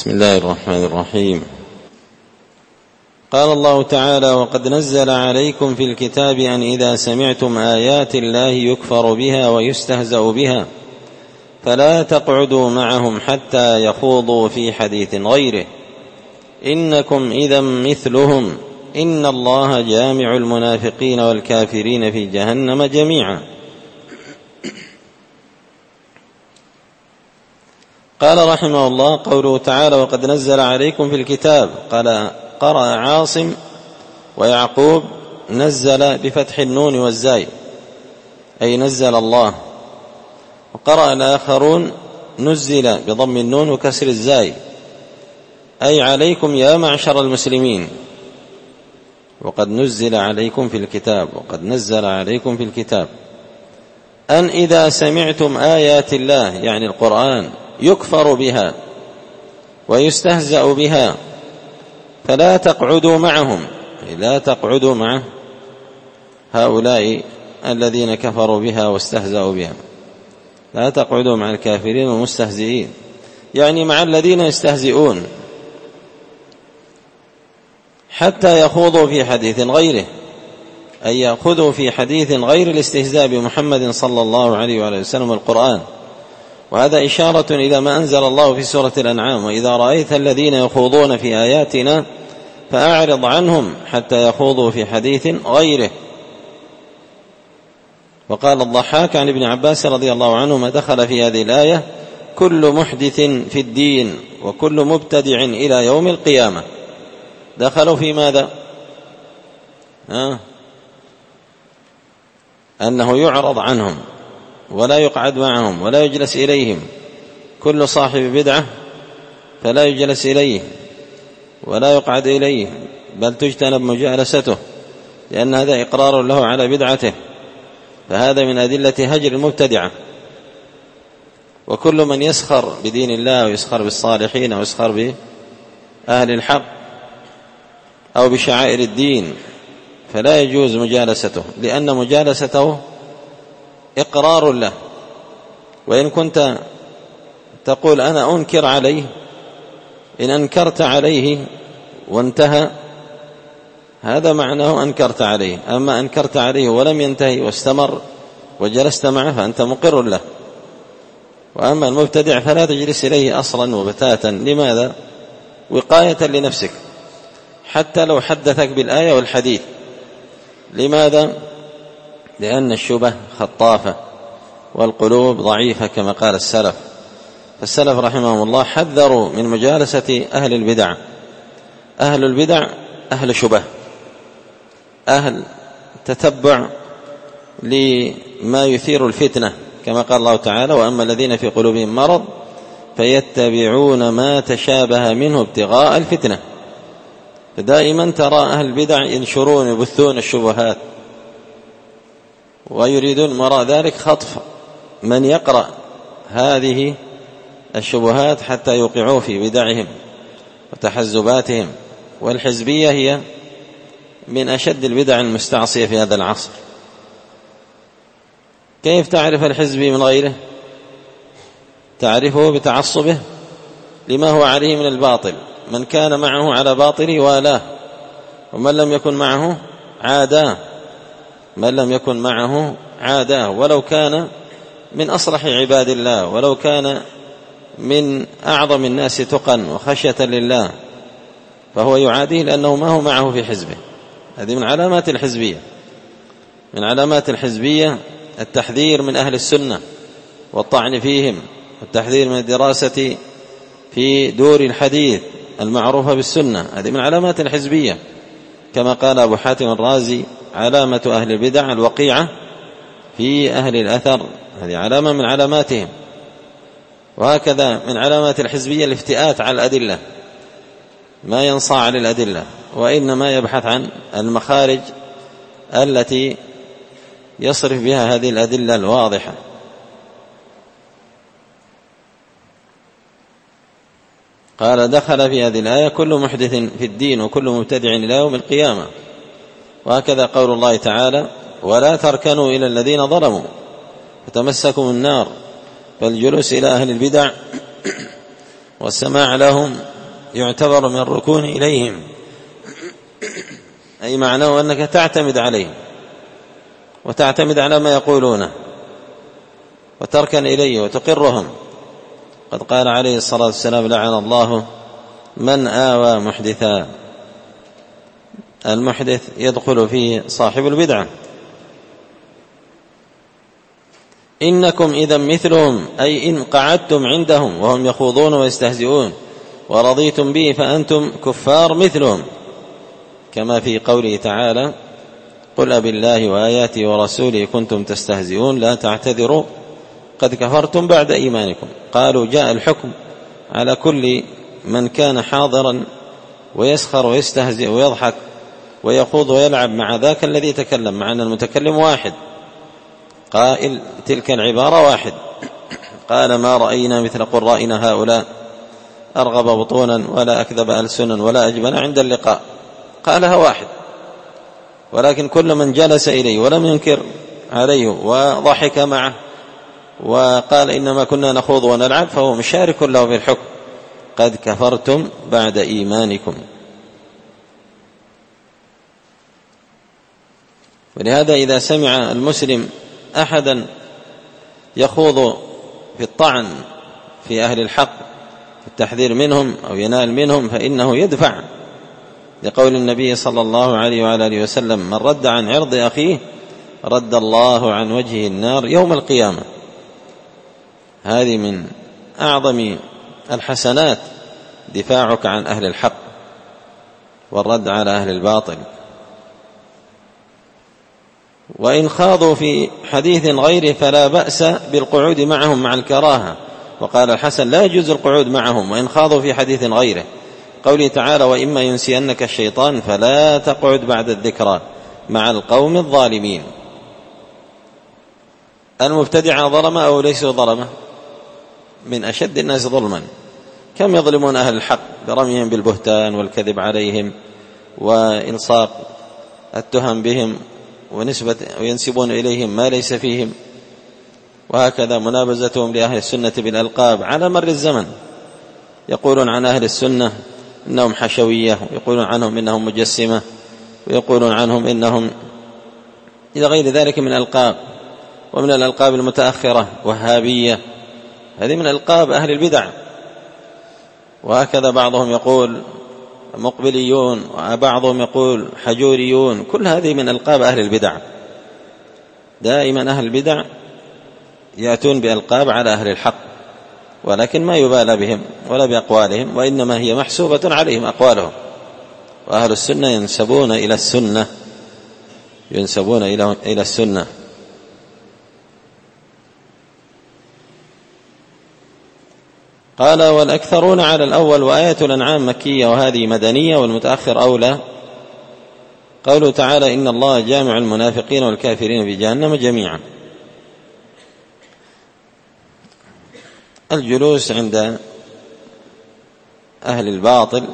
بسم الله الرحمن الرحيم. قال الله تعالى: وقد نزل عليكم في الكتاب أن إذا سمعتم آيات الله يكفر بها ويستهزأ بها فلا تقعدوا معهم حتى يخوضوا في حديث غيره إنكم إذا مثلهم إن الله جامع المنافقين والكافرين في جهنم جميعا. قال رحمه الله: قوله تعالى: وقد نزل عليكم في الكتاب، قال قرأ عاصم ويعقوب نزل بفتح النون والزاي أي نزل الله، وقرأ الآخرون نزل بضم النون وكسر الزاي أي عليكم يا معشر المسلمين. وقد نزل عليكم في الكتاب، وقد نزل عليكم في الكتاب أن إذا سمعتم آيات الله يعني القرآن يكفر بها ويستهزأ بها فلا تقعدوا معهم، لا تقعدوا مع هؤلاء الذين كفروا بها واستهزأوا بها، لا تقعدوا مع الكافرين والمستهزئين، يعني مع الذين يستهزئون حتى يخوضوا في حديث غيره، أي يأخذوا في حديث غير الاستهزاء بمحمد صلى الله عليه وآله وسلم القرآن. وهذا إشارة إلى ما أنزل الله في سورة الأنعام: وإذا رأيت الذين يخوضون في آياتنا فأعرض عنهم حتى يخوضوا في حديث غيره. وقال الضحاك عن ابن عباس رضي الله عنهما: دخل في هذه الآية كل محدث في الدين وكل مبتدع إلى يوم القيامة. دخلوا في ماذا؟ أنه يعرض عنهم ولا يقعد معهم ولا يجلس إليهم، كل صاحب بدعة فلا يجلس إليه ولا يقعد إليه بل تجتنب مجالسته، لأن هذا إقرار له على بدعته، فهذا من أدلة هجر المبتدعة. وكل من يسخر بدين الله ويسخر بالصالحين ويسخر بأهل الحق أو بشعائر الدين فلا يجوز مجالسته، لأن مجالسته إقرار له. وإن كنت تقول أنا أنكر عليه، إن أنكرت عليه وانتهى هذا معناه أنكرت عليه، أما أنكرت عليه ولم ينتهي واستمر وجلست معه فأنت مقر له. وأما المبتدع فلا تجلس إليه أصلا وبتاتا. لماذا؟ وقاية لنفسك، حتى لو حدثك بالآية والحديث. لماذا؟ لأن الشبه خطافة والقلوب ضعيفة كما قال السلف. فالسلف رحمهم الله حذروا من مجالسة أهل البدع. أهل البدع أهل شبه، أهل تتبع لما يثير الفتنة، كما قال الله تعالى: وأما الذين في قلوبهم مرض فيتبعون ما تشابه منه ابتغاء الفتنة. فدائما ترى أهل البدع ينشرون يبثون الشبهات ويريدون وراء ذلك خطف من يقرأ هذه الشبهات حتى يوقعوا في بدعهم وتحزباتهم. والحزبية هي من أشد البدع المستعصية في هذا العصر. كيف تعرف الحزبي من غيره؟ تعرفه بتعصبه لما هو عليه من الباطل. من كان معه على باطله والاه، ومن لم يكن معه عاداه، من لم يكن معه عاداه، ولو كان من أصلح عباد الله، ولو كان من أعظم الناس تقا وخشية لله، فهو يعاديه لأنه ما هو معه في حزبه. هذه من علامات الحزبية. من علامات الحزبية التحذير من أهل السنة والطعن فيهم، والتحذير من الدراسة في دور الحديث المعروفة بالسنة. هذه من علامات الحزبية، كما قال أبو حاتم الرازي: علامة أهل البدع الوقيعة في أهل الأثر. هذه علامة من علاماتهم. وهكذا من علامات الحزبية الافتئات على الأدلة، ما ينصاع للأدلة، وإنما يبحث عن المخارج التي يصرف بها هذه الأدلة الواضحة. قال: دخل في هذه الآية كل محدث في الدين وكل مبتدع إلى يوم القيامة. وهكذا قول الله تعالى: ولا تركنوا إلى الذين ظلموا فتمسكوا النار. فالجلوس إلى أهل البدع والسماع لهم يعتبر من الركون إليهم، أي معناه أنك تعتمد عليهم وتعتمد على ما يقولونه وتركن إليه وتقرهم. قد قال عليه الصلاة والسلام: لعن الله من آوى محدثا. المحدث يدخل فيه صاحب البدعة. إنكم إذا مثلهم، أي إن قعدتم عندهم وهم يخوضون ويستهزئون ورضيتم به فأنتم كفار مثلهم، كما في قوله تعالى: قل أبالله وآياته ورسوله كنتم تستهزئون لا تعتذروا قد كفرتم بعد إيمانكم. قالوا: جاء الحكم على كل من كان حاضرا ويسخر ويستهزئ ويضحك ويخوض ويلعب مع ذاك الذي تكلم، مع أن المتكلم واحد، قائل تلك العبارة واحد. قال: ما رأينا مثل قرائنا هؤلاء أرغب بطونا ولا أكذب ألسنا ولا أجبن عند اللقاء. قالها واحد، ولكن كل من جلس إليه ولم ينكر عليه وضحك معه وقال إنما كنا نخوض ونلعب فهو مشارك له في الحكم. قد كفرتم بعد إيمانكم. ولهذا إذا سمع المسلم أحدا يخوض في الطعن في أهل الحق التحذير منهم أو ينال منهم فإنه يدفع، لقول النبي صلى الله عليه وعلى آله وسلم: من رد عن عرض أخيه رد الله عن وجهه النار يوم القيامة. هذه من أعظم الحسنات دفاعك عن أهل الحق والرد على أهل الباطل. وإن خاضوا في حديث غيره فلا بأس بالقعود معهم مع الكراهة. وقال الحسن: لا يجوز القعود معهم وإن خاضوا في حديث غيره، قوله تعالى: وإما ينسينك الشيطان فلا تقعد بعد الذكرى مع القوم الظالمين. المبتدعة ظلمة أو ليسوا ظلمة؟ من أشد الناس ظلما. كم يظلمون أهل الحق برميهم بالبهتان والكذب عليهم وإلصاق التهم بهم وينسبون إليهم ما ليس فيهم، وهكذا منابزتهم لأهل السنة بالألقاب على مر الزمن. يقولون عن أهل السنة إنهم حشوية، ويقولون عنهم إنهم مجسمة، ويقولون عنهم إنهم إلى غير ذلك من الألقاب. ومن الألقاب المتأخرة وهابية، هذه من ألقاب أهل البدع. وهكذا بعضهم يقول مقبليون وبعضهم يقول حجوريون، كل هذه من ألقاب أهل البدع. دائما أهل البدع يأتون بألقاب على أهل الحق، ولكن ما يبالى بهم ولا بأقوالهم، وإنما هي محسوبة عليهم أقوالهم. وأهل السنة ينسبون إلى السنة، ينسبون إلى السنة. قال: والأكثرون على الأول، وآية الأنعام مكية وهذه مدنية والمتأخر أولى. قوله تعالى: إن الله جامع المنافقين والكافرين في جهنم جميعا. الجلوس عند أهل الباطل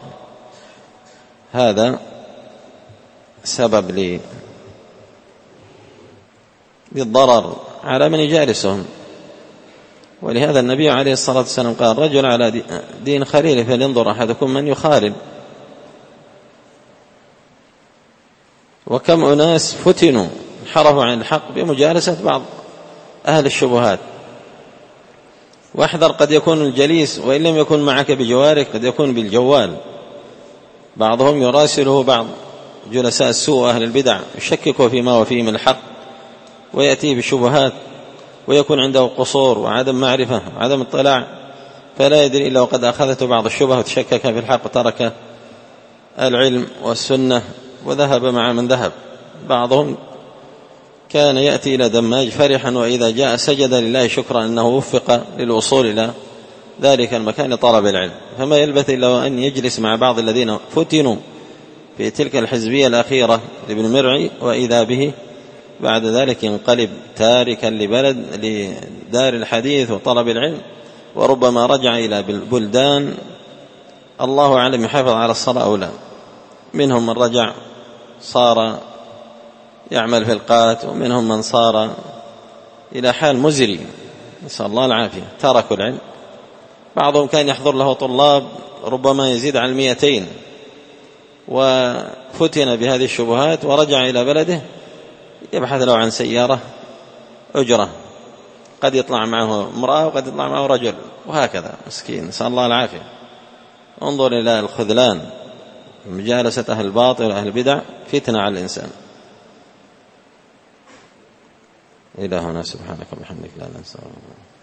هذا سبب للضرر على من يجالسهم. ولهذا النبي عليه الصلاة والسلام قال: رجل على دين خليله فلينظر أحدكم من يخالل. وكم أناس فتنوا انحرفوا عن الحق بمجالسة بعض أهل الشبهات. واحذر، قد يكون الجليس وإن لم يكن معك بجوارك قد يكون بالجوال. بعضهم يراسله بعض جلساء السوء أهل البدع، يشككوا فيما هو فيه من الحق ويأتي بشبهات، ويكون عنده قصور وعدم معرفة وعدم اطلاع، فلا يدري إلا وقد أخذته بعض الشبهة وتشكك في الحق وترك العلم والسنة وذهب مع من ذهب. بعضهم كان يأتي إلى دماج فرحا، وإذا جاء سجد لله شكرا أنه وفق للوصول إلى ذلك المكان لطلب العلم. فما يلبث إلا أن يجلس مع بعض الذين فتنوا في تلك الحزبية الأخيرة لابن مرعي، وإذا به بعد ذلك ينقلب تاركا لدار الحديث وطلب العلم، وربما رجع إلى بلدان الله أعلم يحافظ على الصلاة أو لا. منهم من رجع صار يعمل في القات، ومنهم من صار إلى حال مزري، نسأل الله العافية. تركوا العلم بعضهم كان يحضر له طلاب ربما يزيد عن 200، وفتن بهذه الشبهات ورجع إلى بلده يبحث له عن سيارة أجرة، قد يطلع معه امرأة وقد يطلع معه رجل، وهكذا مسكين، نسأل الله العافية. انظر إلى الخذلان، مجالسة أهل الباطل وأهل البدع فتنة على الإنسان. إلهنا سبحانك وبحمدك لا ننسى